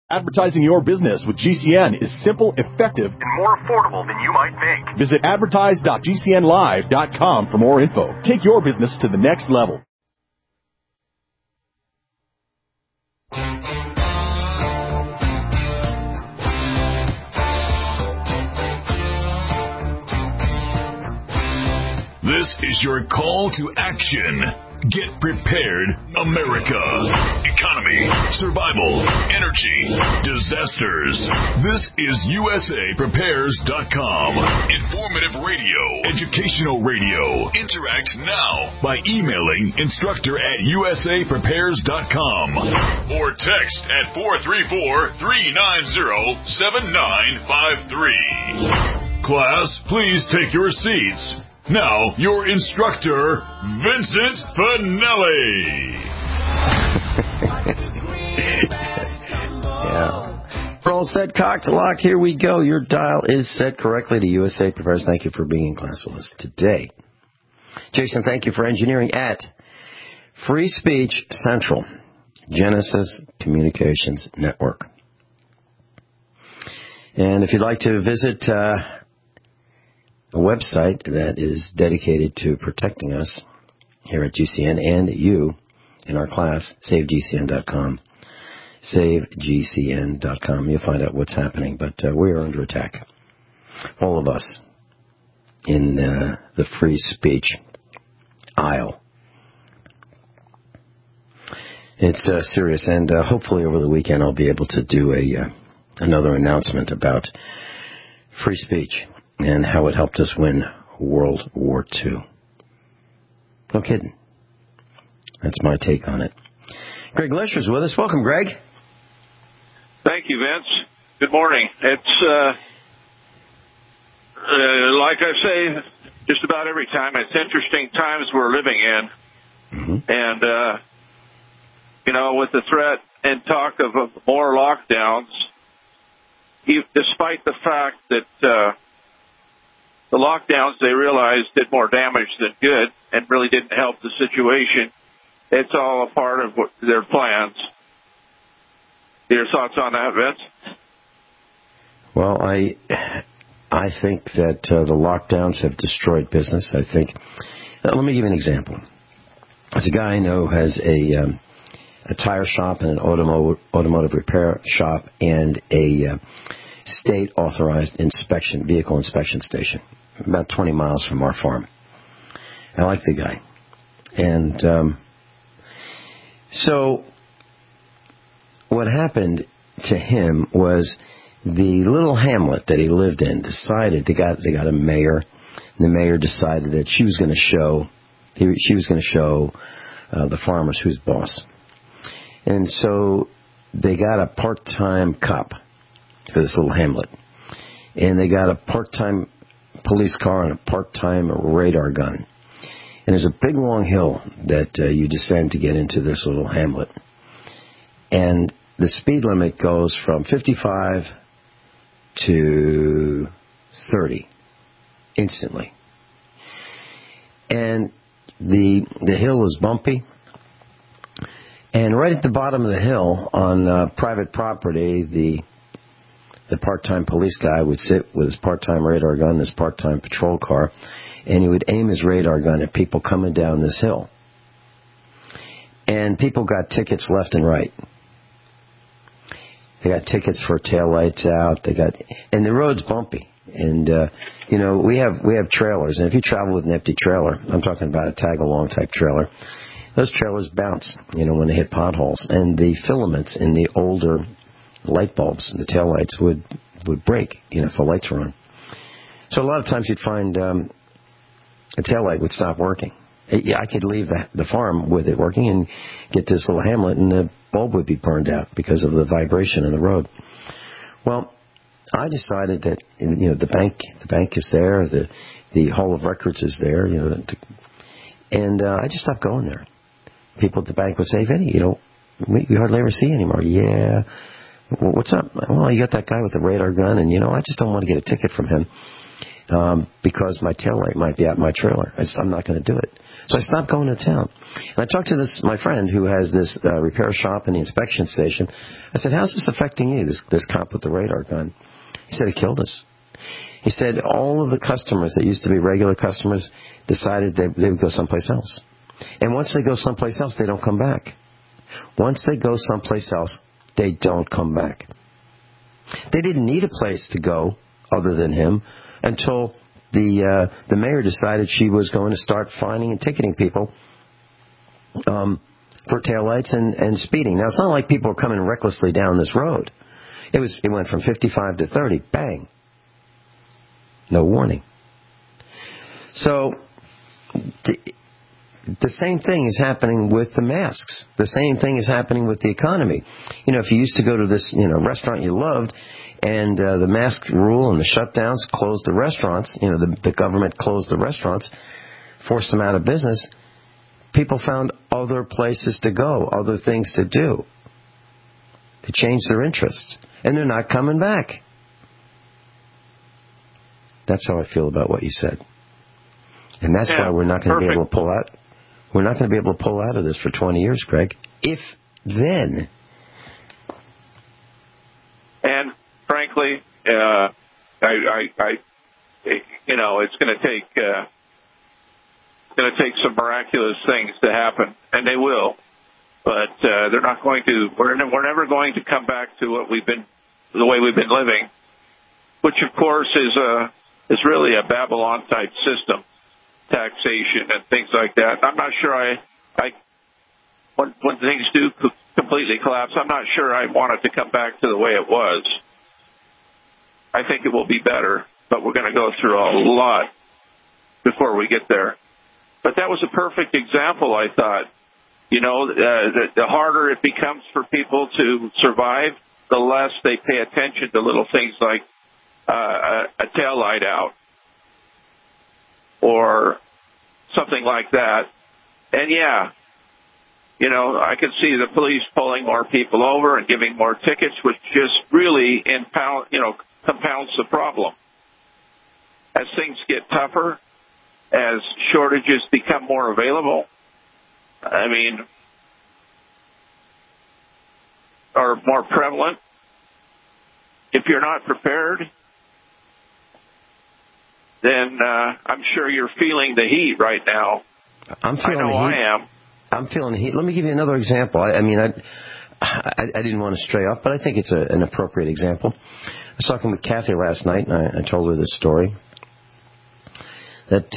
Advertising your business with GCN is simple, effective, and more affordable than you might think. Visit advertise.gcnlive.com for more info. Take your business to the next level. This is your call to action. Get prepared, America. Economy, survival, energy, disasters. This is USAPrepares.com. Informative radio, educational radio. Interact now by emailing instructor@USAPrepares.com or text at 434-390-7953. Class, please take your seats. Now, your instructor, Vincent Finelli. Yeah. We're all set, cocked, locked. Here we go. Your dial is set correctly to USA Prepares. Thank you for being in class with us today. Jason, thank you for engineering at Free Speech Central, Genesis Communications Network. And if you'd like to visit a website that is dedicated to protecting us here at GCN and you in our class, SaveGCN.com. SaveGCN.com. You'll find out what's happening, but we are under attack. All of us in the free speech aisle. It's serious, and hopefully over the weekend I'll be able to do another announcement about free speech and how it helped us win World War II. No kidding. That's my take on it. Greg Lesher's with us. Welcome, Greg. Thank you, Vince. Good morning. It's, like I say just about every time, it's interesting times we're living in. Mm-hmm. And, with the threat and talk of more lockdowns, despite the fact that the lockdowns, they realized, did more damage than good and really didn't help the situation. It's all a part of their plans. Your thoughts on that, Vince? Well, I think that the lockdowns have destroyed business. I think. Let me give you an example. There's a guy I know who has a tire shop and an automotive repair shop and a state-authorized vehicle inspection station, about 20 miles from our farm. I like the guy. And so what happened to him was the little hamlet that he lived in decided, they got a mayor, and the mayor decided that she was going to show the farmers who's boss. And so they got a part-time cop for this little hamlet. And they got a part-time police car and a part-time radar gun. And there's a big long hill that you descend to get into this little hamlet. And the speed limit goes from 55 to 30 instantly. And the hill is bumpy. And right at the bottom of the hill on private property, the part-time police guy would sit with his part-time radar gun, his part-time patrol car, and he would aim his radar gun at people coming down this hill. And people got tickets left and right. They got tickets for taillights out. And the road's bumpy. And we have trailers, and if you travel with an empty trailer, I'm talking about a tag-along type trailer, those trailers bounce, when they hit potholes, and the filaments in the older light bulbs, the taillights would break, if the lights were on. So a lot of times you'd find a taillight would stop working. I could leave the farm with it working and get to this little hamlet, and the bulb would be burned out because of the vibration in the road. Well, I decided that the bank is there, the Hall of Records is there, and I just stopped going there. People at the bank would say, "Vinny, we hardly ever see you anymore." "Yeah. Well, what's up?" "Well, you got that guy with the radar gun, and I just don't want to get a ticket from him." because my taillight might be out my trailer. I'm not going to do it. So I stopped going to town. And I talked to my friend who has this repair shop and the inspection station. I said, how's this affecting you, this cop with the radar gun? He said, it killed us. He said all of the customers that used to be regular customers decided they would go someplace else. And once they go someplace else, they don't come back. Once they go someplace else, they don't come back. They didn't need a place to go other than him until the mayor decided she was going to start fining and ticketing people for taillights and speeding. Now, it's not like people are coming recklessly down this road. It went from 55 to 30. Bang. No warning. So the same thing is happening with the masks. The same thing is happening with the economy. You know, if you used to go to this, restaurant you loved, and the mask rule and the shutdowns closed the restaurants, the government closed the restaurants, forced them out of business, people found other places to go, other things to do. It changed their interests. And they're not coming back. That's how I feel about what you said. And that's why we're not going to be able to pull out. We're not going to be able to pull out of this for 20 years, Greg. If then. And frankly, it's going to take some miraculous things to happen, and they will. But they're not going to. We're never going to come back to the way we've been living, which of course is really a Babylon type system, taxation and things like that. I'm not sure when things do completely collapse, I'm not sure I want it to come back to the way it was. I think it will be better, but we're going to go through a lot before we get there. But that was a perfect example, I thought. The harder it becomes for people to survive, the less they pay attention to little things like a tail light out or something like that. And I can see the police pulling more people over and giving more tickets, which just really compounds the problem. As things get tougher, as shortages become more available, or more prevalent, if you're not prepared, then I'm sure you're feeling the heat right now. I'm feeling the heat. I am. I'm feeling the heat. Let me give you another example. I didn't want to stray off, but I think it's an appropriate example. I was talking with Kathy last night, and I told her this story. That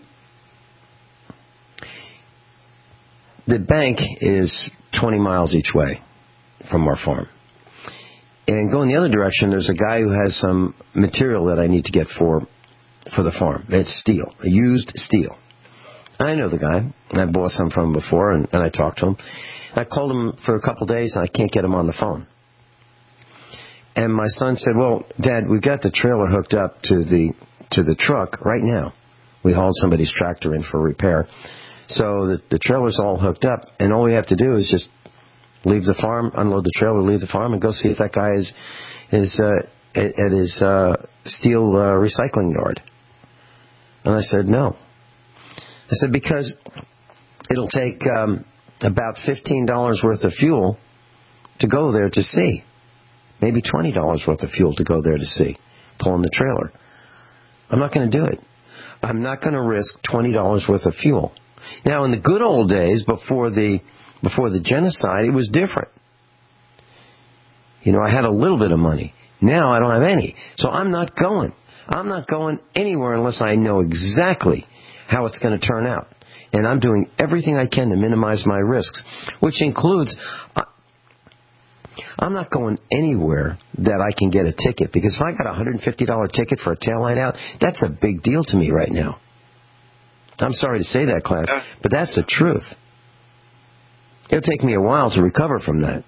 the bank is 20 miles each way from our farm. And going the other direction, there's a guy who has some material that I need to get for the farm. It's steel, used steel. I know the guy. I bought some from him before, and I talked to him. I called him for a couple of days, and I can't get him on the phone. And my son said, well, Dad, we've got the trailer hooked up to the truck right now. We hauled somebody's tractor in for repair. So the trailer's all hooked up, and all we have to do is just leave the farm, unload the trailer, leave the farm, and go see if that guy is at his steel recycling yard. And I said, no. I said, because it'll take about $15 worth of fuel to go there to see. Maybe $20 worth of fuel to go there to see, pulling the trailer. I'm not going to do it. I'm not going to risk $20 worth of fuel. Now, in the good old days, before the genocide, it was different. I had a little bit of money. Now I don't have any. So I'm not going. I'm not going anywhere unless I know exactly how it's going to turn out. And I'm doing everything I can to minimize my risks, which includes I'm not going anywhere that I can get a ticket, because if I got a $150 ticket for a taillight out, that's a big deal to me right now. I'm sorry to say that, class, but that's the truth. It'll take me a while to recover from that.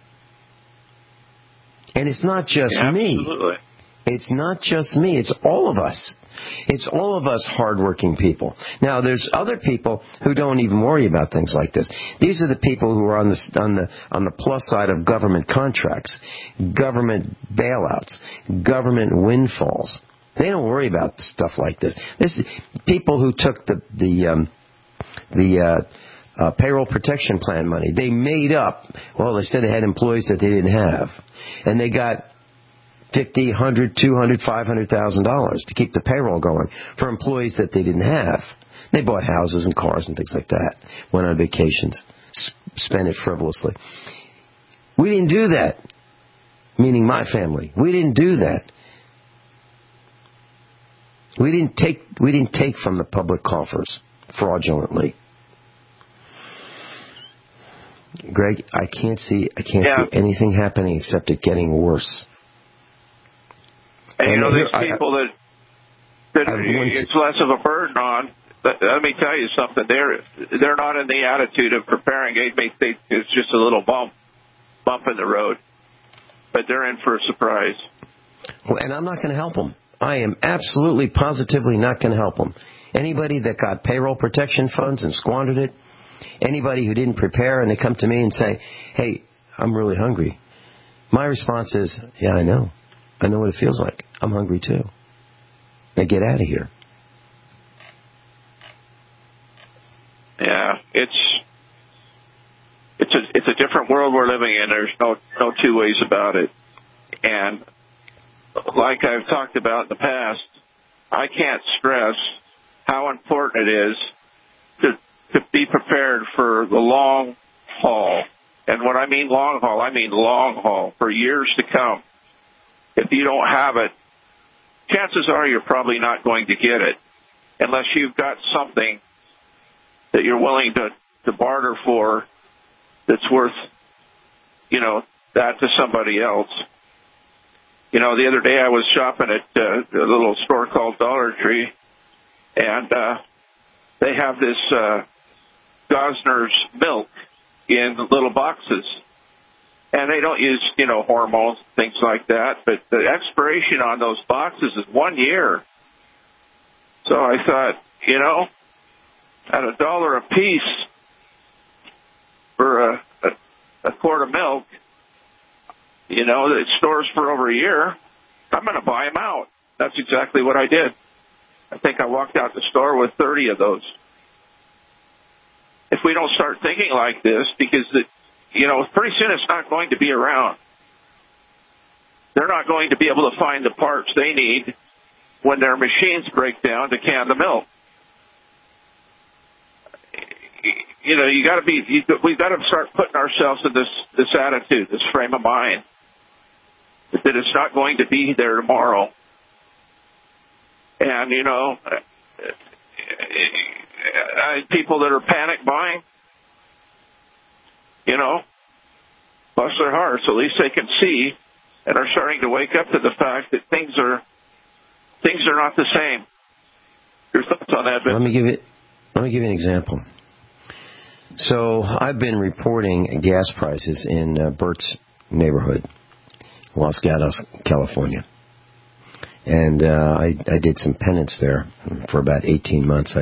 And it's not just me. It's not just me. It's all of us. It's all of us hardworking people. Now, there's other people who don't even worry about things like this. These are the people who are on the plus side of government contracts, government bailouts, government windfalls. They don't worry about stuff like this. This is people who took the payroll protection plan money. They made up. Well, they said they had employees that they didn't have, and they got $50, $100, $200, $500,000 to keep the payroll going for employees that they didn't have. They bought houses and cars and things like that. Went on vacations, spent it frivolously. We didn't do that. Meaning my family. We didn't do that. We didn't take from the public coffers fraudulently. Greg, I can't see anything happening except it getting worse. And there's people that it's less of a burden on. Let me tell you something. They're not in the attitude of preparing. It's just a little bump in the road. But they're in for a surprise. Well, and I'm not going to help them. I am absolutely, positively not going to help them. Anybody that got payroll protection funds and squandered it, anybody who didn't prepare and they come to me and say, hey, I'm really hungry. My response is, yeah, I know. I know what it feels like. I'm hungry too. Now get out of here. Yeah, it's a different world we're living in. There's no two ways about it. And like I've talked about in the past, I can't stress how important it is to be prepared for the long haul. And when I mean long haul, I mean long haul, for years to come. If you don't have it, chances are you're probably not going to get it unless you've got something that you're willing to barter for that's worth, that to somebody else. The other day I was shopping at a little store called Dollar Tree, and they have this Gosner's milk in little boxes. And they don't use, hormones, things like that, but the expiration on those boxes is 1 year. So I thought, at $1 a piece for a quart of milk, it stores for over a year, I'm going to buy them out. That's exactly what I did. I think I walked out the store with 30 of those. If we don't start thinking like this, because pretty soon it's not going to be around. They're not going to be able to find the parts they need when their machines break down to can the milk. We've got to start putting ourselves in this attitude, this frame of mind, that it's not going to be there tomorrow. And, people that are panic buying, bless their hearts, at least they can see and are starting to wake up to the fact that things are not the same. Your thoughts on that, Ben? Let me give you an example. So I've been reporting gas prices in Bert's neighborhood, Los Gatos, California. And I did some penance there for about 18 months.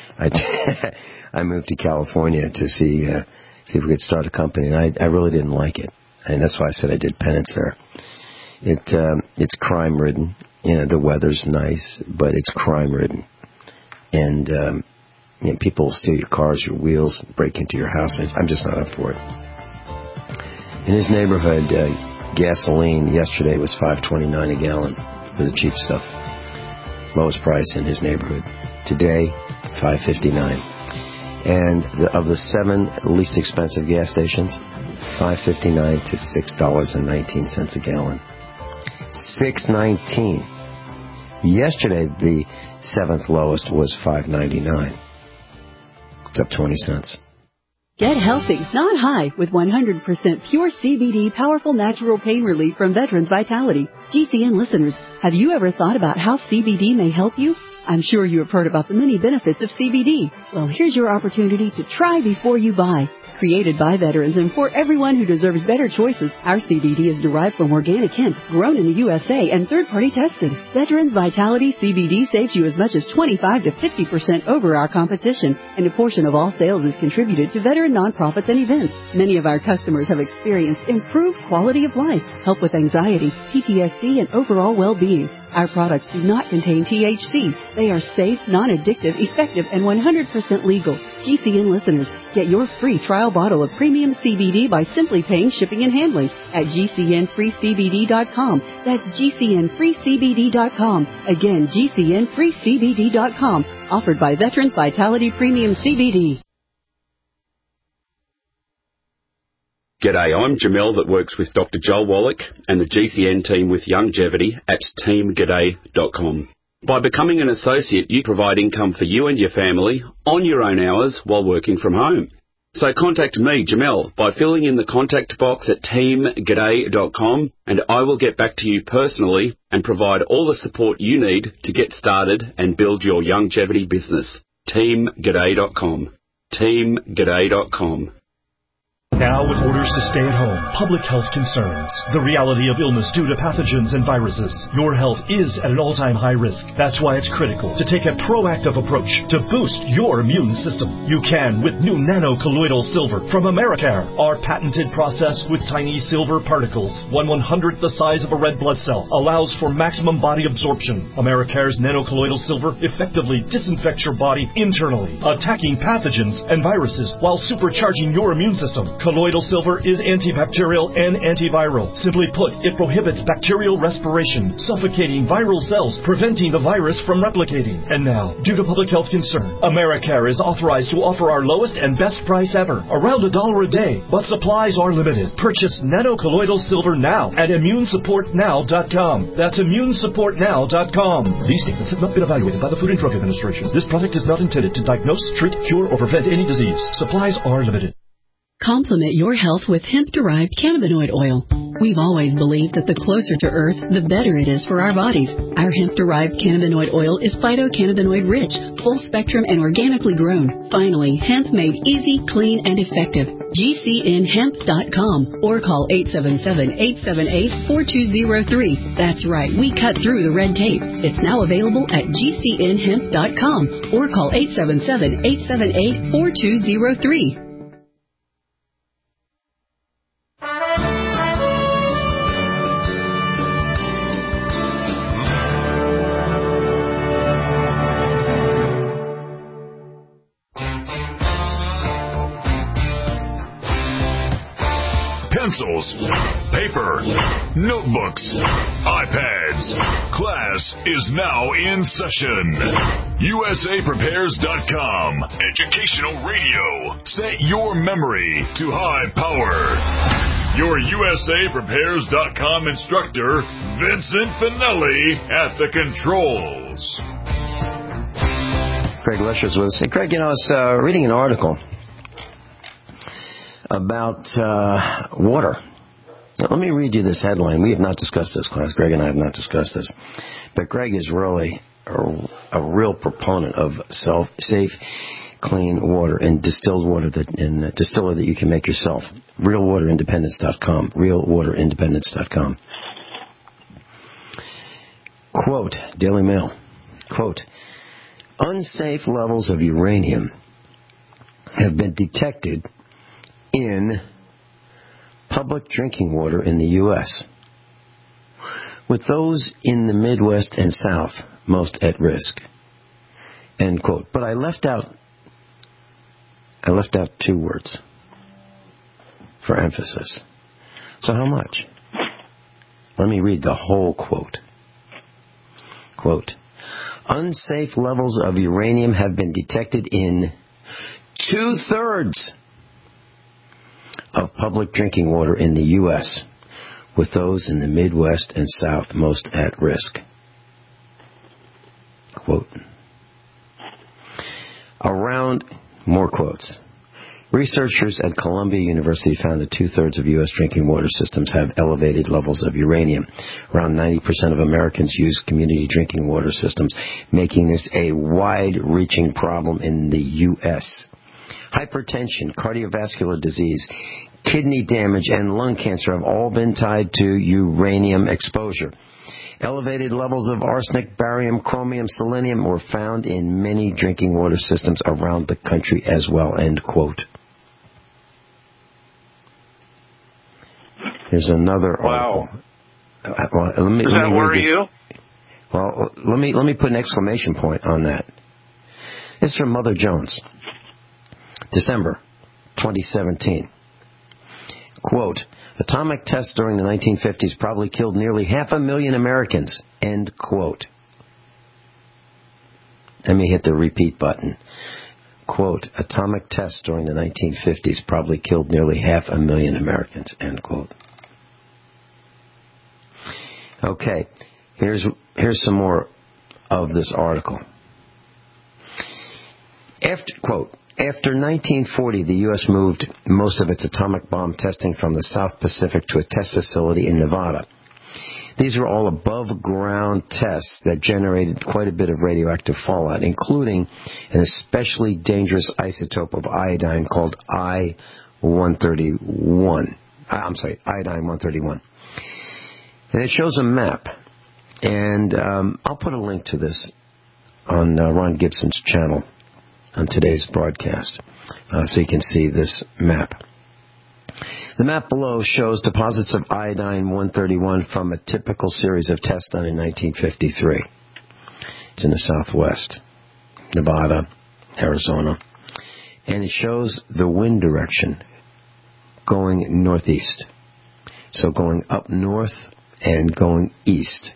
I moved to California to see if we could start a company, and I really didn't like it. And that's why I said I did penance there. It's crime-ridden. The weather's nice, but it's crime-ridden. And people will steal your cars, your wheels, break into your house. I'm just not up for it. In his neighborhood, gasoline yesterday was $5.29 a gallon for the cheap stuff. Lowest price in his neighborhood. Today, $5.59. And of the 7 least expensive gas stations, $5.59 to $6.19 a gallon. $6.19. Yesterday, the 7th lowest was $5.99. It's up 20 cents. Get healthy, not high, with 100% pure CBD powerful natural pain relief from Veterans Vitality. GCN listeners, have you ever thought about how CBD may help you? I'm sure you have heard about the many benefits of CBD. Well, here's your opportunity to try before you buy. Created by veterans and for everyone who deserves better choices, our CBD is derived from organic hemp, grown in the USA, and third-party tested. Veterans Vitality CBD saves you as much as 25 to 50% over our competition, and a portion of all sales is contributed to veteran nonprofits and events. Many of our customers have experienced improved quality of life, help with anxiety, PTSD, and overall well-being. Our products do not contain THC. They are safe, non-addictive, effective, and 100% legal. GCN listeners, get your free trial bottle of premium CBD by simply paying shipping and handling at GCNFreeCBD.com. That's GCNFreeCBD.com. Again, GCNFreeCBD.com. Offered by Veterans Vitality Premium CBD. G'day, I'm Jamel that works with Dr. Joel Wallach and the GCN team with Longevity at teamg'day.com. By becoming an associate, you provide income for you and your family on your own hours while working from home. So contact me, Jamel, by filling in the contact box at teamg'day.com, and I will get back to you personally and provide all the support you need to get started and build your longevity business. teamg'day.com. teamg'day.com. Now, with orders to stay at home, public health concerns, the reality of illness due to pathogens and viruses, your health is at an all-time high risk. That's why it's critical to take a proactive approach to boost your immune system. You can with new nano-colloidal silver from Americare. Our patented process with tiny silver particles, 1/100th the size of a red blood cell, allows for maximum body absorption. Americare's nano-colloidal silver effectively disinfects your body internally, attacking pathogens and viruses while supercharging your immune system. Colloidal silver is antibacterial and antiviral. Simply put, it prohibits bacterial respiration, suffocating viral cells, preventing the virus from replicating. And now, due to public health concern, Americare is authorized to offer our lowest and best price ever, around $1 a day, but supplies are limited. Purchase nano-colloidal silver now at immunesupportnow.com. That's immunesupportnow.com. These statements have not been evaluated by the Food and Drug Administration. This product is not intended to diagnose, treat, cure, or prevent any disease. Supplies are limited. Complement your health with hemp-derived cannabinoid oil. We've always believed that the closer to Earth, the better it is for our bodies. Our hemp-derived cannabinoid oil is phytocannabinoid-rich, full-spectrum, and organically grown. Finally, hemp made easy, clean, and effective. GCNHemp.com or call 877-878-4203. That's right, we cut through the red tape. It's now available at GCNHemp.com or call 877-878-4203. Pencils, paper, notebooks, iPads. Class is now in session. USAPrepares.com. Educational radio. Set your memory to high power. Your USAPrepares.com instructor, Vincent Finelli, at the controls. Craig Lesher's with us. Hey, Craig, I was reading an article about water. Now, let me read you this headline. We have not discussed this, class. Greg and I have not discussed this. But Greg is really a real proponent of safe, clean water and distilled water distiller that you can make yourself. RealWaterIndependence.com. RealWaterIndependence.com. Quote, Daily Mail. Quote, unsafe levels of uranium have been detected in public drinking water in the U.S., with those in the Midwest and South most at risk. End quote. But I left out two words for emphasis. So how much? Let me read the whole quote. Quote, unsafe levels of uranium have been detected in 2/3 of public drinking water in the U.S., with those in the Midwest and South most at risk. Quote. More quotes. Researchers at Columbia University found that 2/3 of U.S. drinking water systems have elevated levels of uranium. Around 90% of Americans use community drinking water systems, making this a wide-reaching problem in the U.S. Hypertension, cardiovascular disease, kidney damage, and lung cancer have all been tied to uranium exposure. Elevated levels of arsenic, barium, chromium, selenium were found in many drinking water systems around the country as well. End quote. Here's another article. Wow. Does that worry you? Well, let me put an exclamation point on that. This is from Mother Jones, December 2017. Quote, atomic tests during the 1950s probably killed nearly 500,000 Americans. End quote. Let me hit the repeat button. Quote, atomic tests during the 1950s probably killed nearly 500,000 Americans. End quote. Okay, here's some more of this article. After 1940, the U.S. moved most of its atomic bomb testing from the South Pacific to a test facility in Nevada. These were all above-ground tests that generated quite a bit of radioactive fallout, including an especially dangerous isotope of iodine called iodine-131. And it shows a map. And I'll put a link to this on Ron Gibson's channel on today's broadcast, so you can see this map. The map below shows deposits of iodine-131 from a typical series of tests done in 1953. It's in the southwest, Nevada, Arizona. And it shows the wind direction going northeast. So going up north and going east.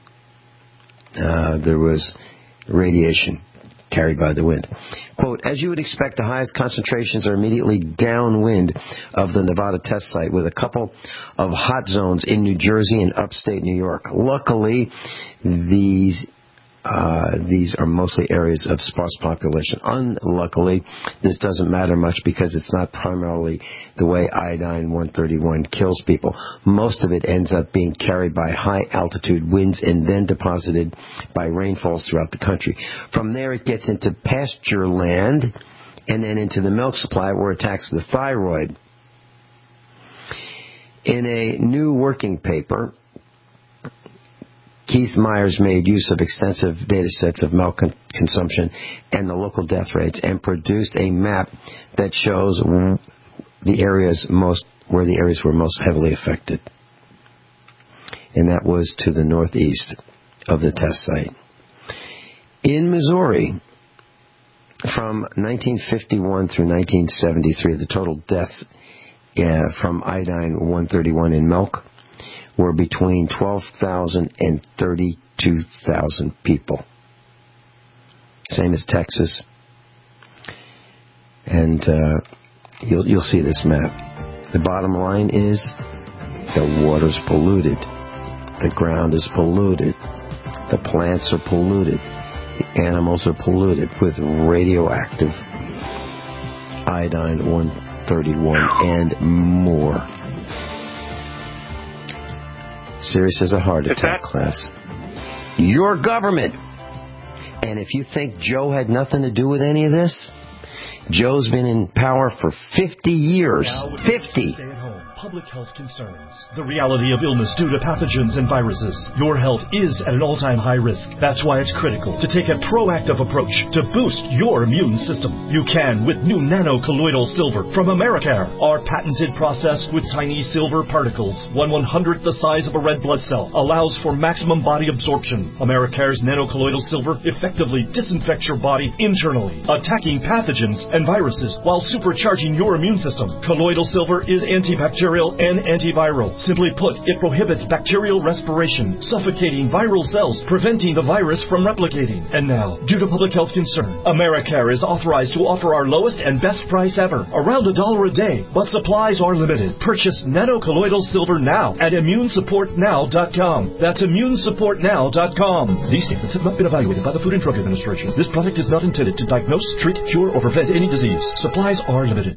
There was radiation carried by the wind. Quote, as you would expect, the highest concentrations are immediately downwind of the Nevada test site, with a couple of hot zones in New Jersey and upstate New York. Luckily, these are mostly areas of sparse population. Unluckily, this doesn't matter much because it's not primarily the way iodine-131 kills people. Most of it ends up being carried by high-altitude winds and then deposited by rainfalls throughout the country. From there, it gets into pasture land and then into the milk supply where it attacks the thyroid. In a new working paper, Keith Myers made use of extensive data sets of milk consumption and the local death rates and produced a map that shows the areas where the areas were most heavily affected. And that was to the northeast of the test site. In Missouri, from 1951 through 1973, the total deaths from iodine-131 in milk were between 12,000 and 32,000 people. Same as Texas. And you'll see this map. The bottom line is the water's polluted. The ground is polluted. The plants are polluted. The animals are polluted with radioactive iodine-131 and more. Serious as a heart attack, class. Your government. And if you think Joe had nothing to do with any of this, Joe's been in power for 50 years. 50. Public health concerns. The reality of illness due to pathogens and viruses. Your health is at an all-time high risk. That's why it's critical to take a proactive approach to boost your immune system. You can with new nano-colloidal silver from Americare. Our patented process with tiny silver particles, 1/100th the size of a red blood cell, allows for maximum body absorption. Americare's nano-colloidal silver effectively disinfects your body internally, attacking pathogens and viruses while supercharging your immune system. Colloidal silver is antibacterial and antiviral. Simply put, it prohibits bacterial respiration, suffocating viral cells, preventing the virus from replicating. And now, due to public health concern, Americare is authorized to offer our lowest and best price ever, around $1 a day, but supplies are limited. Purchase nano-colloidal silver now at immunesupportnow.com. That's immunesupportnow.com. These statements have not been evaluated by the Food and Drug Administration. This product is not intended to diagnose, treat, cure, or prevent any disease. Supplies are limited.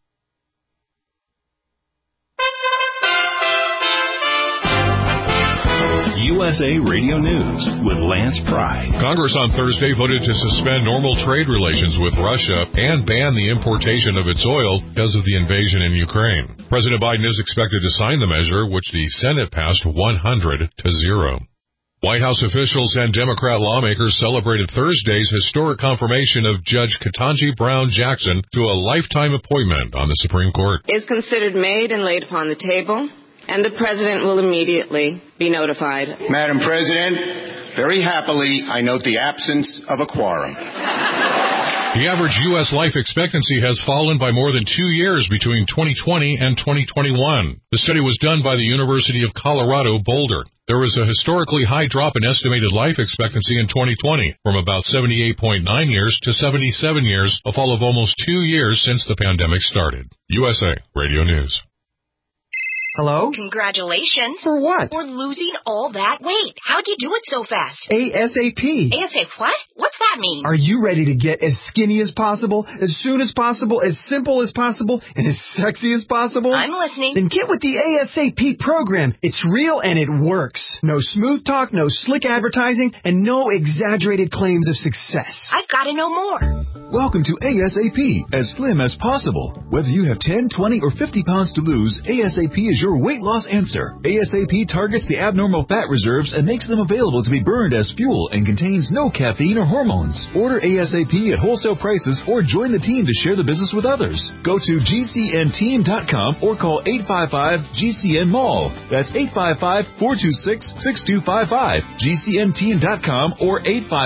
USA Radio News with Lance Pry. Congress on Thursday voted to suspend normal trade relations with Russia and ban the importation of its oil because of the invasion in Ukraine. President Biden is expected to sign the measure, which the Senate passed 100-0. White House officials and Democrat lawmakers celebrated Thursday's historic confirmation of Judge Ketanji Brown Jackson to a lifetime appointment on the Supreme Court. Is considered made and laid upon the table, and the President will immediately be notified. Madam President, Very happily, I note the absence of a quorum. The average U.S. life expectancy has fallen by more than 2 years between 2020 and 2021. The study was done by the University of Colorado Boulder. There was a historically high drop in estimated life expectancy in 2020, from about 78.9 years to 77 years, a fall of almost 2 years since the pandemic started. USA Radio News. Hello? Congratulations. For what? For losing all that weight. How'd you do it so fast? ASAP. ASAP what? What's that mean? Are you ready to get as skinny as possible, as soon as possible, as simple as possible, and as sexy as possible? I'm listening. Then get with the ASAP program. It's real and it works. No smooth talk, no slick advertising, and no exaggerated claims of success. I've got to know more. Welcome to ASAP, as slim as possible. Whether you have 10, 20, or 50 pounds to lose, ASAP is your weight loss answer. ASAP targets the abnormal fat reserves and makes them available to be burned as fuel and contains no caffeine or hormones. Order ASAP at wholesale prices or join the team to share the business with others. Go to GCNteam.com or call 855-GCN-MALL. That's 855-426-6255. GCNteam.com or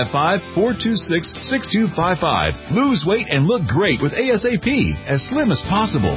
855-426-6255. Lose weight and look great with ASAP, as slim as possible.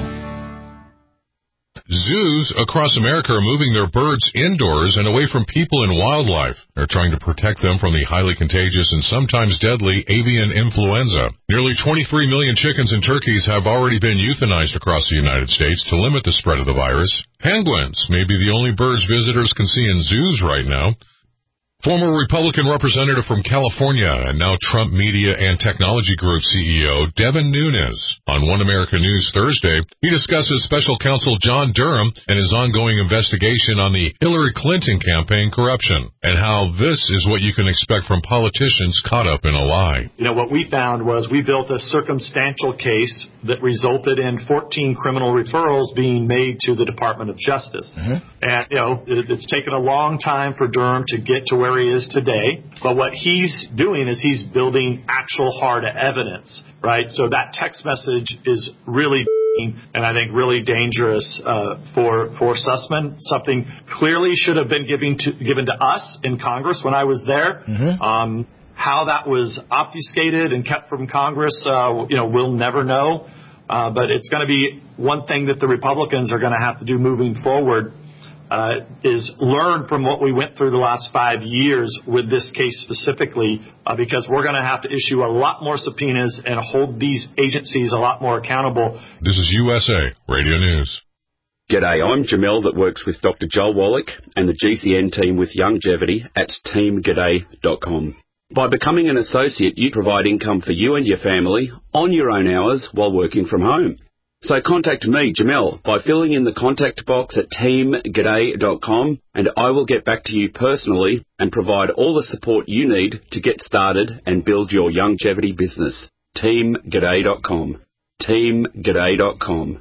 Zoos across America are moving their birds indoors and away from people and wildlife. They're trying to protect them from the highly contagious and sometimes deadly avian influenza. Nearly 23 million chickens and turkeys have already been euthanized across the United States to limit the spread of the virus. Penguins may be the only birds visitors can see in zoos right now. Former Republican representative from California and now Trump Media and Technology Group CEO Devin Nunes. On One America News Thursday, he discusses special counsel John Durham and his ongoing investigation on the Hillary Clinton campaign corruption and how this is what you can expect from politicians caught up in a lie. You know, what we found was we built a circumstantial case that resulted in 14 criminal referrals being made to the Department of Justice. Mm-hmm. And, you know, it's taken a long time for Durham to get to where he is today, but what he's doing is he's building actual hard evidence, right? So that text message is really and I think really dangerous for Sussman. Something clearly should have been given to us in Congress when I was there. Mm-hmm. How that was obfuscated and kept from Congress, we'll never know. But it's going to be one thing that the Republicans are going to have to do moving forward. Is learn from what we went through the last 5 years with this case specifically, because we're going to have to issue a lot more subpoenas and hold these agencies a lot more accountable. This is USA Radio News. G'day, I'm Jamel that works with Dr. Joel Wallach and the GCN team with Youngevity at teamg'day.com. By becoming an associate, you provide income for you and your family on your own hours while working from home. So contact me, Jamel, by filling in the contact box at teamg'day.com, and I will get back to you personally and provide all the support you need to get started and build your Youngevity business. teamg'day.com. teamg'day.com.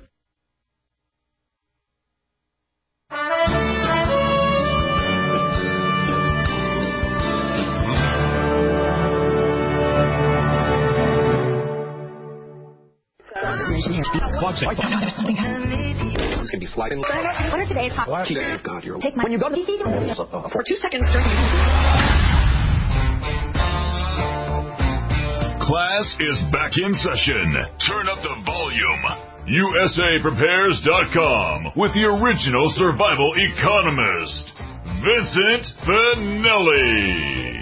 It's going to be sliding. What are today's hot? Oh, God, you're... Take my... When you go to... For 2 seconds during... Class is back in session. Turn up the volume. USAPrepares.com with the original survival economist, Vincent Finelli.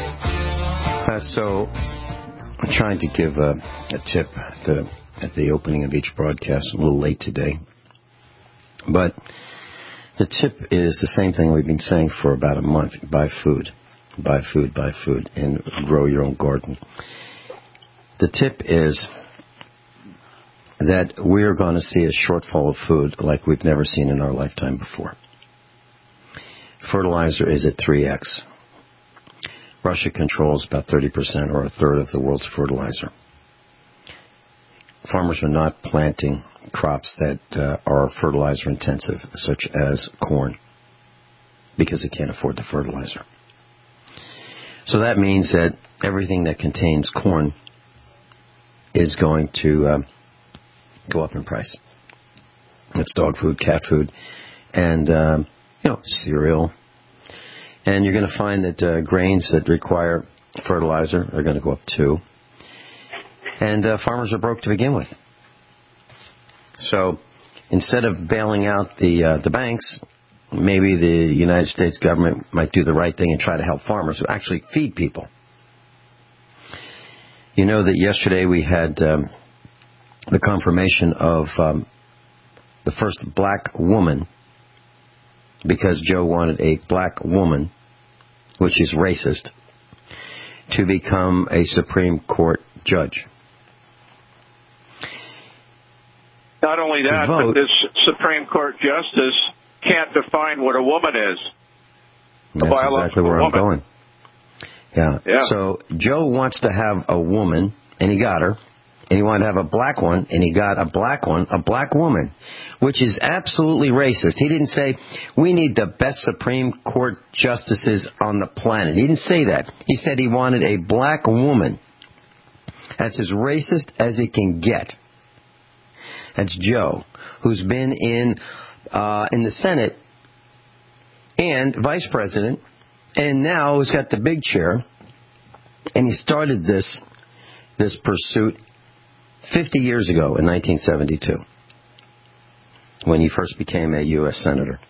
So, I'm trying to give a tip at the opening of each broadcast. I'm a little late today. But the tip is the same thing we've been saying for about a month. Buy food. Buy food, buy food, and grow your own garden. The tip is that we're going to see a shortfall of food like we've never seen in our lifetime before. Fertilizer is at 3x. Russia controls about 30% or a third of the world's fertilizer. Farmers are not planting crops that are fertilizer intensive, such as corn, because they can't afford the fertilizer. So that means that everything that contains corn is going to go up in price. It's dog food, cat food, and cereal. And you're going to find that grains that require fertilizer are going to go up too. And farmers are broke to begin with. So instead of bailing out the banks, maybe the United States government might do the right thing and try to help farmers who actually feed people. You know that yesterday we had the confirmation of the first black woman, because Joe wanted a black woman, which is racist, to become a Supreme Court judge. Not only that, but this Supreme Court justice can't define what a woman is. That's exactly where I'm going. Yeah. So Joe wants to have a woman, and he got her. And he wanted to have a black one, and he got a black one, a black woman, which is absolutely racist. He didn't say, we need the best Supreme Court justices on the planet. He didn't say that. He said he wanted a black woman. That's as racist as it can get. That's Joe, who's been in the Senate and vice president, and now has got the big chair, and he started this pursuit 50 years ago in 1972, when he first became a U.S. Senator.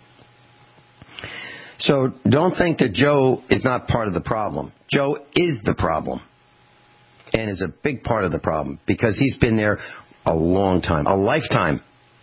So don't think that Joe is not part of the problem. Joe is the problem, and is a big part of the problem, because he's been there a long time, a lifetime.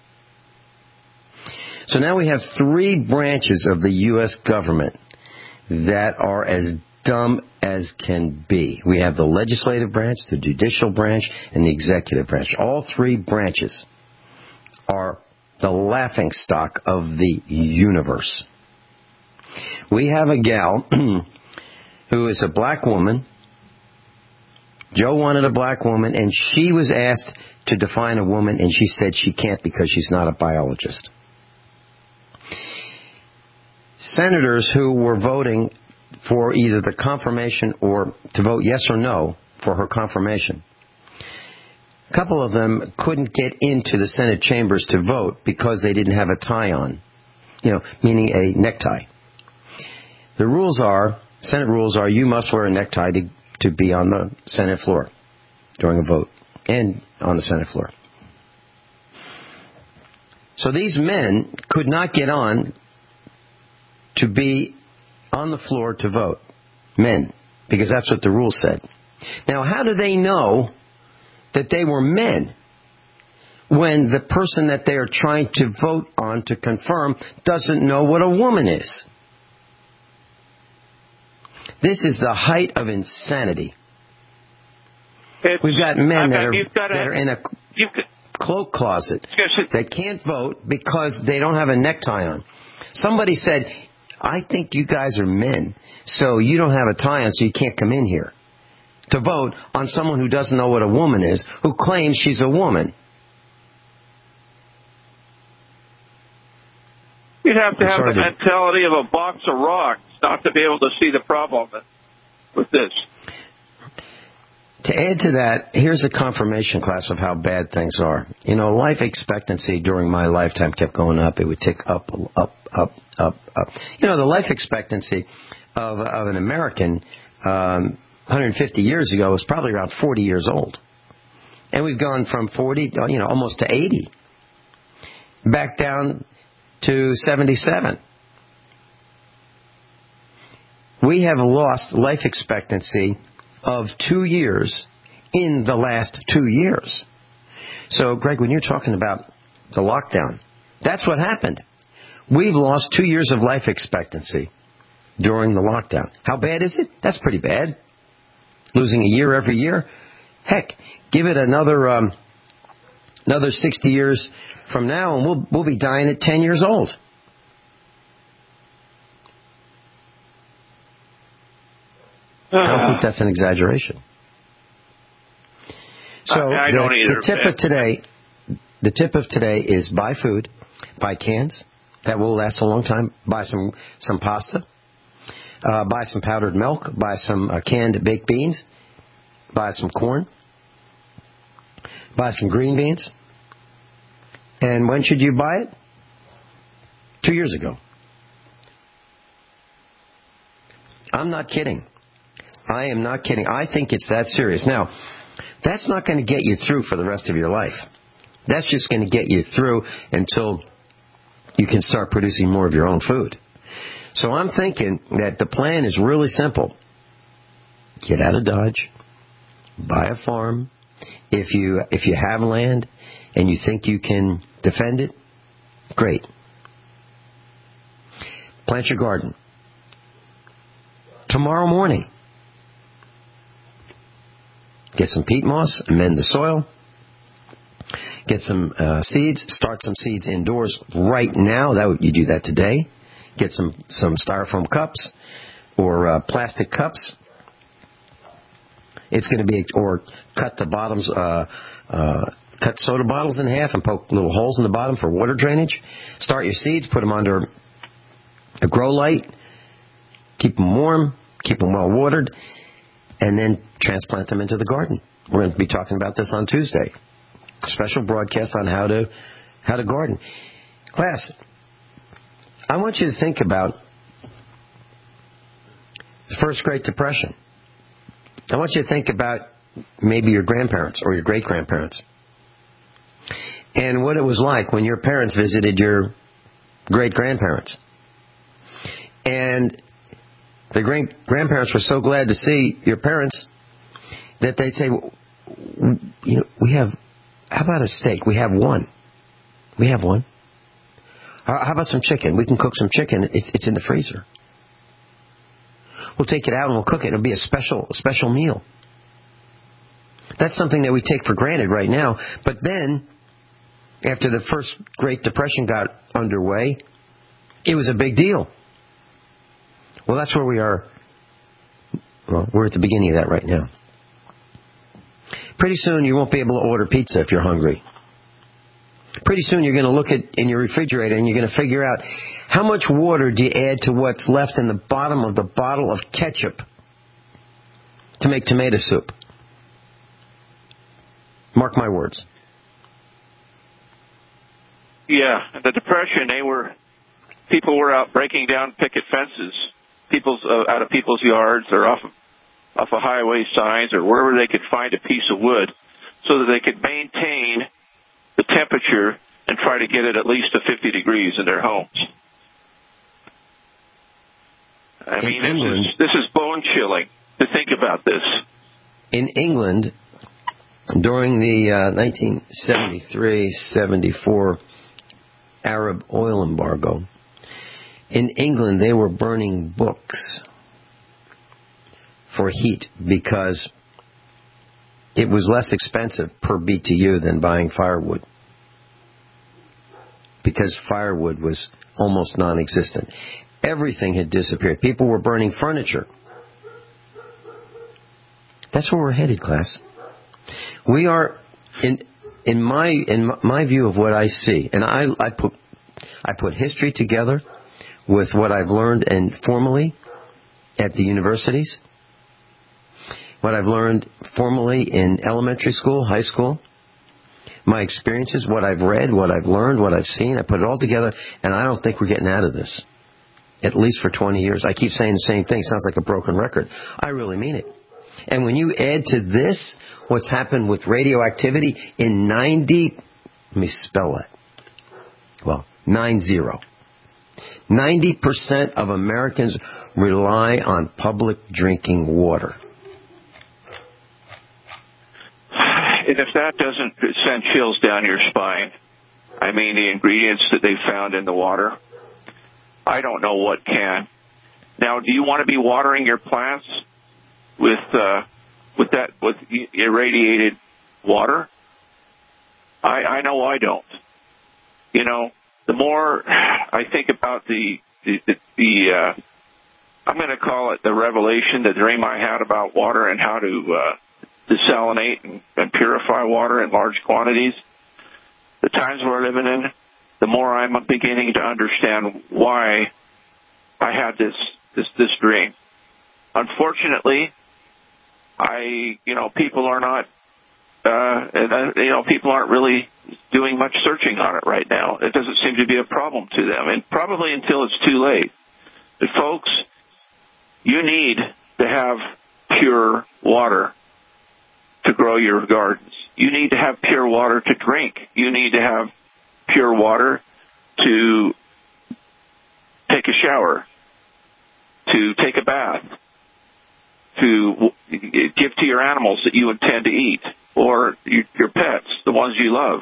So now we have 3 branches of the U.S. government that are as dumb as can be. We have the legislative branch, the judicial branch, and the executive branch. All 3 branches are the laughingstock of the universe. We have a gal who is a black woman. Joe wanted a black woman, and she was asked to define a woman, and she said she can't because she's not a biologist. Senators who were voting for either the confirmation or to vote yes or no for her confirmation, a couple of them couldn't get into the Senate chambers to vote because they didn't have a tie on, meaning a necktie. The rules are, Senate rules are, you must wear a necktie to be on the Senate floor during a vote and on the Senate floor. So these men could not get on to be on the floor to vote. Men. Because that's what the rules said. Now, how do they know that they were men when the person that they are trying to vote on to confirm doesn't know what a woman is? This is the height of insanity. We've got men that are in a cloak closet that can't vote because they don't have a necktie on. Somebody said, I think you guys are men, so you don't have a tie on, so you can't come in here to vote on someone who doesn't know what a woman is, who claims she's a woman. You'd have to have the mentality of a box of rocks not to be able to see the problem with this. To add to that, here's a confirmation class of how bad things are. Life expectancy during my lifetime kept going up. It would tick up. The life expectancy of an American 150 years ago was probably around 40 years old. And we've gone from 40, almost to 80. Back down to 77. We have lost life expectancy of 2 years in the last 2 years. So, Greg, when you're talking about the lockdown, that's what happened. We've lost 2 years of life expectancy during the lockdown. How bad is it? That's pretty bad. Losing a year every year? Heck, give it another 60 years from now, and we'll be dying at 10 years old. I don't think that's an exaggeration. So the tip of today is buy food, buy cans that will last a long time. Buy some pasta, buy some powdered milk, buy some canned baked beans, buy some corn, buy some green beans. And when should you buy it? 2 years ago. I'm not kidding. I am not kidding. I think it's that serious. Now, that's not going to get you through for the rest of your life. That's just going to get you through until you can start producing more of your own food. So I'm thinking that the plan is really simple. Get out of Dodge. Buy a farm. If you have land and you think you can defend it, great. Plant your garden. Tomorrow morning, get some peat moss, amend the soil, get some seeds, start some seeds indoors right now. You do that today. Get some styrofoam cups or plastic cups. It's going to be, or cut the bottoms, cut soda bottles in half and poke little holes in the bottom for water drainage. Start your seeds, put them under a grow light, keep them warm, keep them well watered, and then transplant them into the garden. We're going to be talking about this on Tuesday. Special broadcast on how to garden. Class, I want you to think about the first Great Depression. I want you to think about maybe your grandparents or your great-grandparents and what it was like when your parents visited your great-grandparents. And the great-grandparents were so glad to see your parents that they'd say, we have, how about a steak? We have one. We have one. How about some chicken? We can cook some chicken. It's in the freezer. We'll take it out and we'll cook it. It'll be a special meal. That's something that we take for granted right now. But then, after the first Great Depression got underway, it was a big deal. Well, that's where we are. Well, we're at the beginning of that right now. Pretty soon you won't be able to order pizza if you're hungry. Pretty soon you're going to look in your refrigerator and you're going to figure out how much water do you add to what's left in the bottom of the bottle of ketchup to make tomato soup. Mark my words. Yeah, in the Depression, people were out breaking down picket fences, out of people's yards or off of highway signs or wherever they could find a piece of wood, so that they could maintain the temperature and try to get it at least to 50 degrees in their homes. I mean, this is bone-chilling to think about this. In England, during the 1973-74 Arab oil embargo, in England they were burning books for heat because it was less expensive per BTU than buying firewood, because firewood was almost non-existent. Everything had disappeared. People were burning furniture. That's where we're headed, class. We are, in my view of what I see, and I put history together with what I've learned formally at the universities, what I've learned formally in elementary school, high school, my experiences, what I've read, what I've learned, what I've seen. I put it all together, and I don't think we're getting out of this, at least for 20 years. I keep saying the same thing. Sounds like a broken record. I really mean it. And when you add to this what's happened with radioactivity in 90, let me spell that. Well, 90. 90% of Americans rely on public drinking water. And if that doesn't send chills down your spine, I mean, the ingredients that they found in the water, I don't know what can. Now, do you want to be watering your plants with irradiated water? I know I don't. You know, the more I think about the I'm going to call it the revelation, the dream I had about water and how to desalinate and purify water in large quantities, the times we're living in, the more I'm beginning to understand why I had this dream. Unfortunately, people are not, people aren't really doing much searching on it right now. It doesn't seem to be a problem to them, and probably until it's too late. But folks, You need to have pure water to grow your gardens. You need to have pure water to drink. You need to have pure water to take a shower, to take a bath, to give to your animals that you intend to eat, or your pets, the ones you love.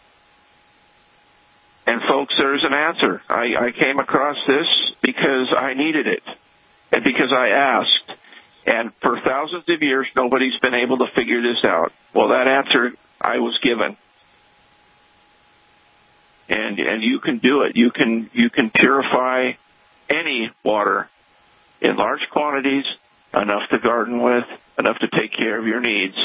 And folks, there's an answer. I came across this because I needed it, and because I asked. And for thousands of years, nobody's been able to figure this out. Well, that answer I was given. And you can do it. You can purify any water in large quantities, enough to garden with, enough to take care of your needs.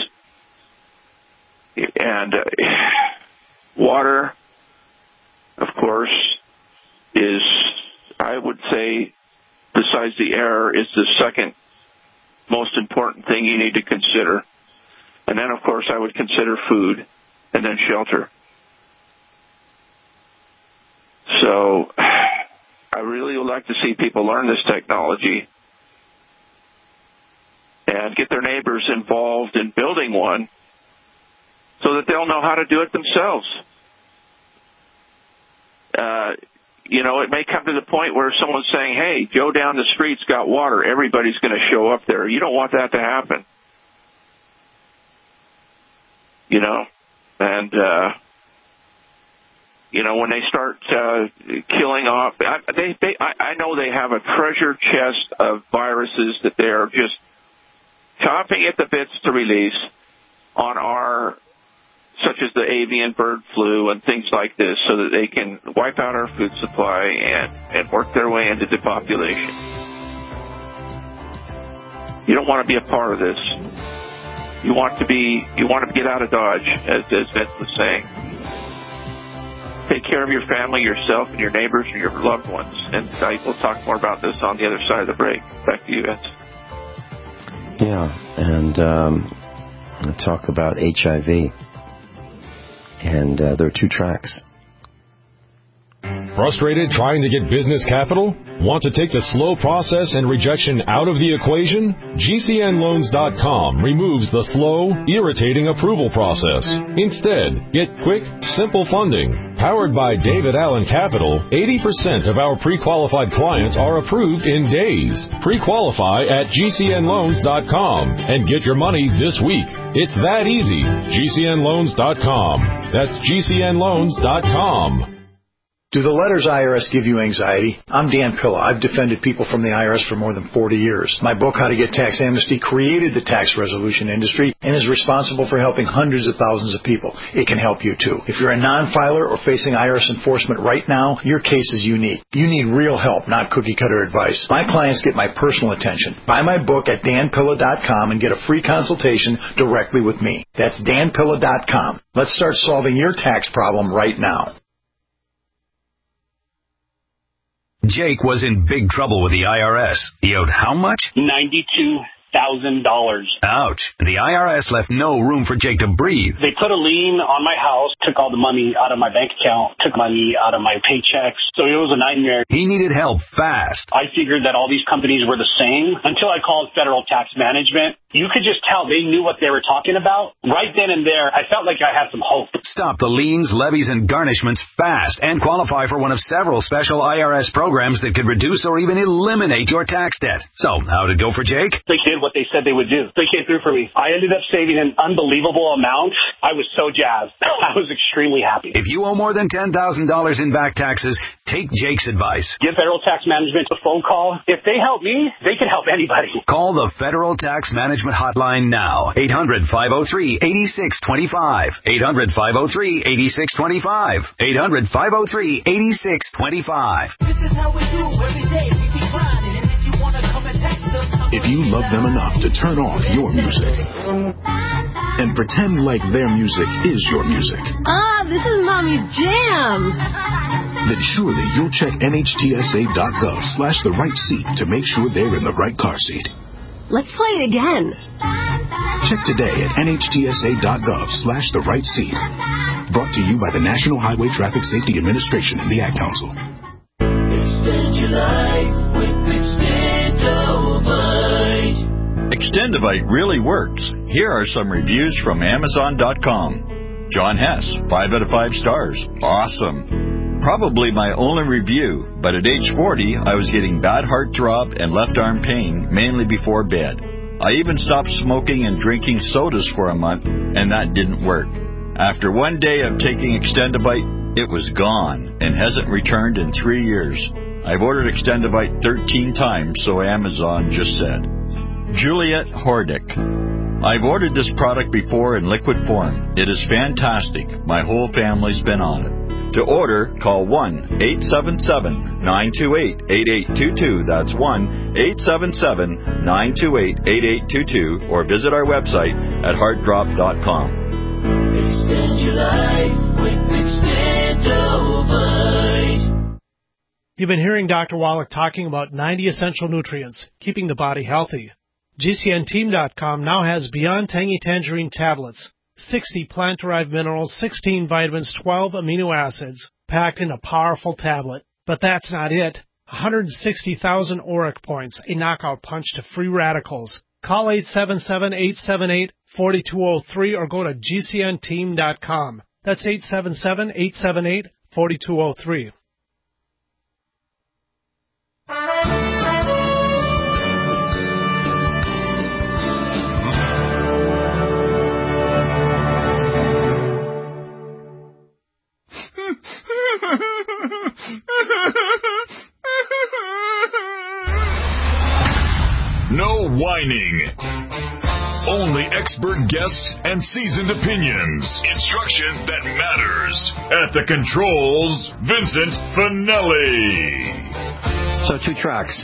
And water, of course, is, I would say, besides the air, is the second most important thing you need to consider. And then, of course, I would consider food and then shelter. So I really would like to see people learn this technology and get their neighbors involved in building one so that they'll know how to do it themselves. It may come to the point where someone's saying, hey, Joe down the street's got water. Everybody's going to show up there. You don't want that to happen. When they start killing off, I know they have a treasure chest of viruses that they are just chopping at the bits to release on such as the avian bird flu and things like this, so that they can wipe out our food supply and work their way into depopulation. You don't want to be a part of this. You want to get out of Dodge, as Vince was saying. Take care of your family, yourself, and your neighbors, and your loved ones. And we'll talk more about this on the other side of the break. Back to you, Vince. Yeah, and we'll talk about HIV. And there are 2 tracks. Frustrated trying to get business capital? Want to take the slow process and rejection out of the equation? GCNloans.com removes the slow, irritating approval process. Instead, get quick, simple funding. Powered by David Allen Capital, 80% of our pre-qualified clients are approved in days. Pre-qualify at GCNloans.com and get your money this week. It's that easy. GCNloans.com. That's GCNloans.com. Do the letters IRS give you anxiety? I'm Dan Pilla. I've defended people from the IRS for more than 40 years. My book, How to Get Tax Amnesty, created the tax resolution industry and is responsible for helping hundreds of thousands of people. It can help you, too. If you're a non-filer or facing IRS enforcement right now, your case is unique. You need real help, not cookie-cutter advice. My clients get my personal attention. Buy my book at danpilla.com and get a free consultation directly with me. That's danpilla.com. Let's start solving your tax problem right now. Jake was in big trouble with the IRS. He owed how much? $92,000. Ouch. The IRS left no room for Jake to breathe. They put a lien on my house, took all the money out of my bank account, took money out of my paychecks. So it was a nightmare. He needed help fast. I figured that all these companies were the same until I called Federal Tax Management. You could just tell they knew what they were talking about. Right then and there, I felt like I had some hope. Stop the liens, levies, and garnishments fast and qualify for one of several special IRS programs that could reduce or even eliminate your tax debt. So, how'd it go for Jake? They did what they said they would do. They came through for me. I ended up saving an unbelievable amount. I was so jazzed. I was extremely happy. If you owe more than $10,000 in back taxes, take Jake's advice. Give Federal Tax Management a phone call. If they help me, they can help anybody. Call the Federal Tax Management Hotline now. 800-503-8625. 800-503-8625. 800-503-8625. This is how we do every day. We be grinding, and if you want to come and text us, if you love them enough to turn off your music and pretend like their music is your music. This is Mommy's jam. Then surely you'll check NHTSA.gov/the right seat to make sure they're in the right car seat. Let's play it again. Check today at NHTSA.gov/the right seat. Brought to you by the National Highway Traffic Safety Administration and the Ad Council. Extend your life with Extend Over. Extendivite really works. Here are some reviews from Amazon.com. John Hess, 5 out of 5 stars. Awesome. Probably my only review, but at age 40, I was getting bad heart throb and left arm pain, mainly before bed. I even stopped smoking and drinking sodas for a month, and that didn't work. After one day of taking Extendivite, it was gone and hasn't returned in 3 years. I've ordered Extendivite 13 times, so Amazon just said. Juliet Hordick. I've ordered this product before in liquid form. It is fantastic. My whole family's been on it. To order, call 1-877-928-8822. That's 1-877-928-8822. Or visit our website at heartdrop.com. Extend your life with Extendivite. You've been hearing Dr. Wallach talking about 90 essential nutrients, keeping the body healthy. GCNteam.com now has Beyond Tangy Tangerine tablets, 60 plant-derived minerals, 16 vitamins, 12 amino acids, packed in a powerful tablet. But that's not it. 160,000 ORAC points, a knockout punch to free radicals. Call 877-878-4203 or go to GCNteam.com. That's 877-878-4203. No whining. Only expert guests and seasoned opinions. Instruction that matters. At the controls, Vincent Finelli. So 2 tracks.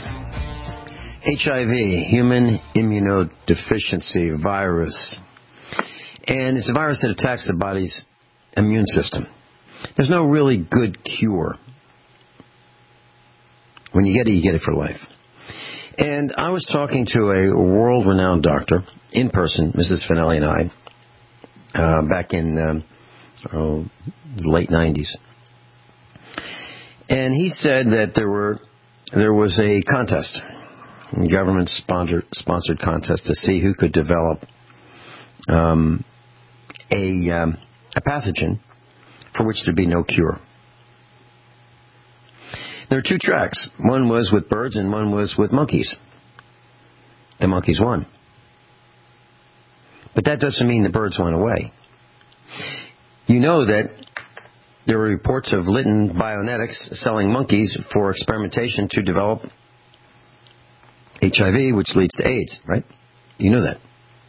HIV, human immunodeficiency virus. And it's a virus that attacks the body's immune system. There's no really good cure. When you get it for life. And I was talking to a world-renowned doctor, in person, Mrs. Finelli and I, back in the late 90s. And he said that there was a contest, a government-sponsored contest to see who could develop a pathogen for which there'd be no cure. There are 2 tracks. One was with birds and one was with monkeys. The monkeys won. But that doesn't mean the birds went away. You know that there were reports of Lytton Bionetics selling monkeys for experimentation to develop HIV, which leads to AIDS, right? You know that.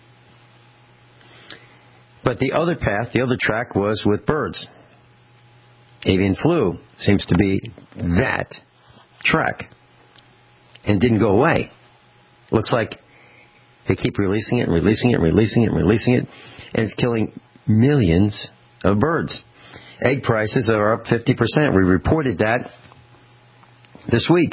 But the other path, the other track was with birds. Avian flu seems to be that track and didn't go away. Looks like they keep releasing it, and it's killing millions of birds. Egg prices are up 50%. We reported that this week.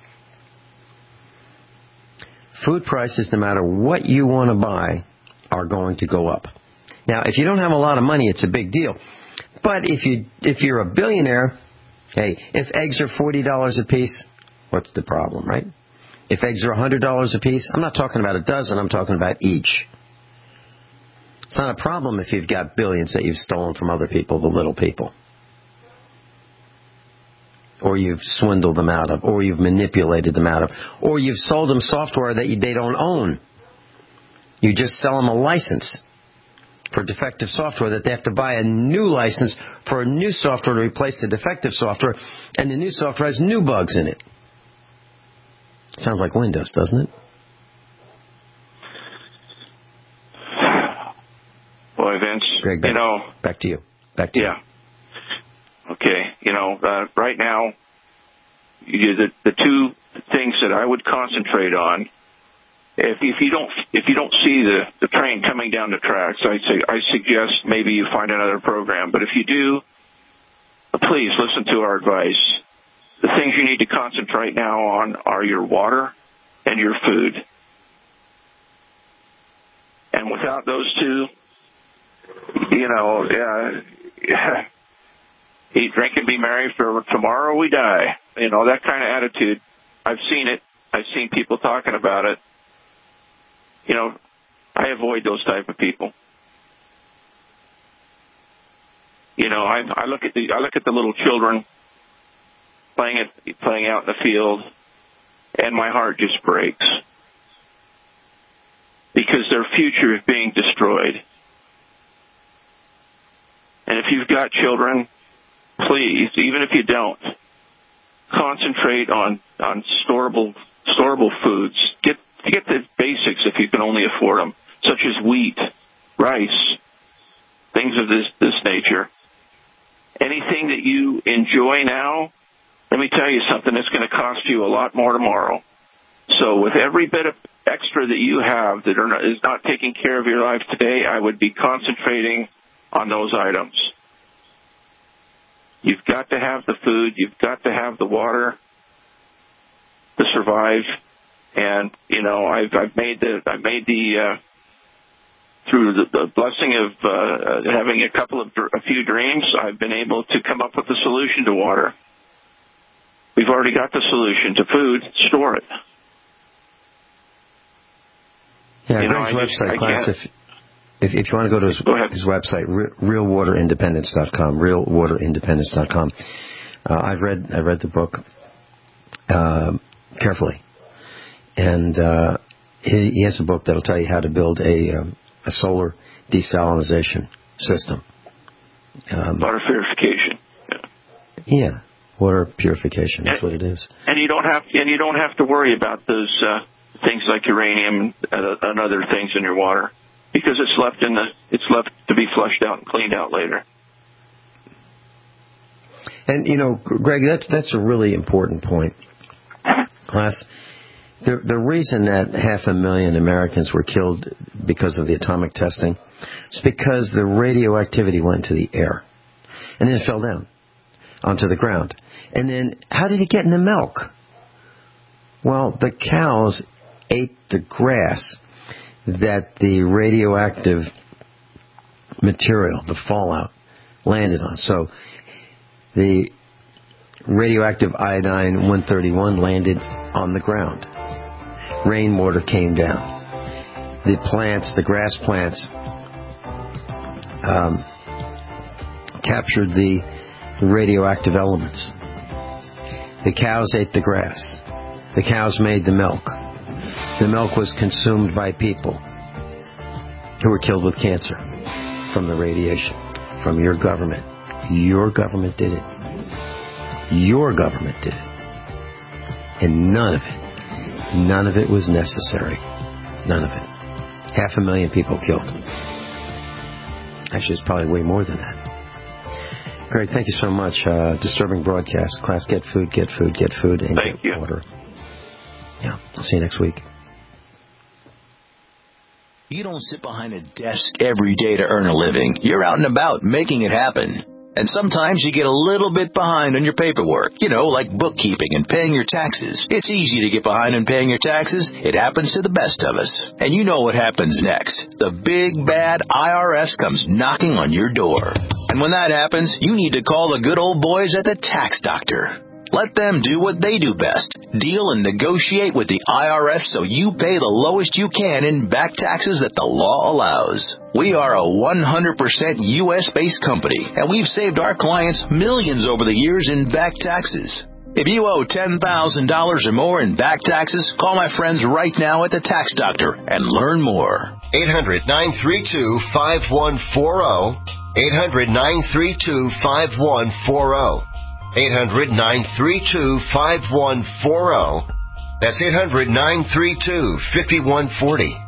Food prices, no matter what you want to buy, are going to go up. Now, if you don't have a lot of money, it's a big deal. But if you're a billionaire, hey, if eggs are $40 a piece, what's the problem, right? If eggs are $100 a piece, I'm not talking about a dozen, I'm talking about each. It's not a problem if you've got billions that you've stolen from other people, the little people. Or you've swindled them out of, or you've manipulated them out of, or you've sold them software that they don't own. You just sell them a license for defective software that they have to buy a new license for a new software to replace the defective software, and the new software has new bugs in it. Sounds like Windows, doesn't it? Boy, Vince, Greg, back to you. Yeah. Okay, right now, the 2 things that I would concentrate on. If you don't see the train coming down the tracks, I suggest maybe you find another program. But if you do, please listen to our advice. The things you need to concentrate now on are your water and your food. And without those 2, eat, drink, and be merry, for tomorrow we die. That kind of attitude. I've seen it. I've seen people talking about it. I avoid those type of people. You know, I look at the little children playing out in the field, and my heart just breaks because their future is being destroyed. And if you've got children, please, even if you don't, concentrate on storable foods. Get the basics if you can only afford them, such as wheat, rice, things of this nature. Anything that you enjoy now, let me tell you something, it's going to cost you a lot more tomorrow. So with every bit of extra that you have that is not taking care of your life today, I would be concentrating on those items. You've got to have the food, you've got to have the water to survive. And you know, I've made through the blessing of having a few dreams, I've been able to come up with a solution to water. We've already got the solution to food. Store it. Yeah, Greg's website, class. If you want to go to his website, realwaterindependence.com, realwaterindependence.com. I read the book carefully, and he has a book that'll tell you how to build a solar desalination system. Water purification. Yeah, water purification. That's what it is. And you don't have to worry about those things like uranium and other things in your water, because it's left to be flushed out and cleaned out later. And you know, Greg, that's a really important point. Class, the reason that 500,000 Americans were killed because of the atomic testing is because the radioactivity went into the air, and then it fell down onto the ground. And then how did it get in the milk? Well, the cows ate the grass that the radioactive material, the fallout, landed on. So the radioactive iodine-131 landed on the ground. Rainwater came down. The grass plants, captured the radioactive elements. The cows ate the grass. The cows made the milk. The milk was consumed by people who were killed with cancer from the radiation, from your government. Your government did it. Your government did it. And none of it was necessary. None of it. 500,000 people killed. Actually, it's probably way more than that. Greg, thank you so much. Disturbing broadcast. Class, get food, and get water. Yeah, I'll see you next week. You don't sit behind a desk every day to earn a living. You're out and about making it happen. And sometimes you get a little bit behind on your paperwork, like bookkeeping and paying your taxes. It's easy to get behind on paying your taxes. It happens to the best of us. And you know what happens next. The big, bad IRS comes knocking on your door. And when that happens, you need to call the good old boys at the Tax Doctor. Let them do what they do best. Deal and negotiate with the IRS so you pay the lowest you can in back taxes that the law allows. We are a 100% U.S.-based company, and we've saved our clients millions over the years in back taxes. If you owe $10,000 or more in back taxes, call my friends right now at the Tax Doctor and learn more. 800-932-5140. 800-932-5140. 800-932-5140. That's 800-932-5140.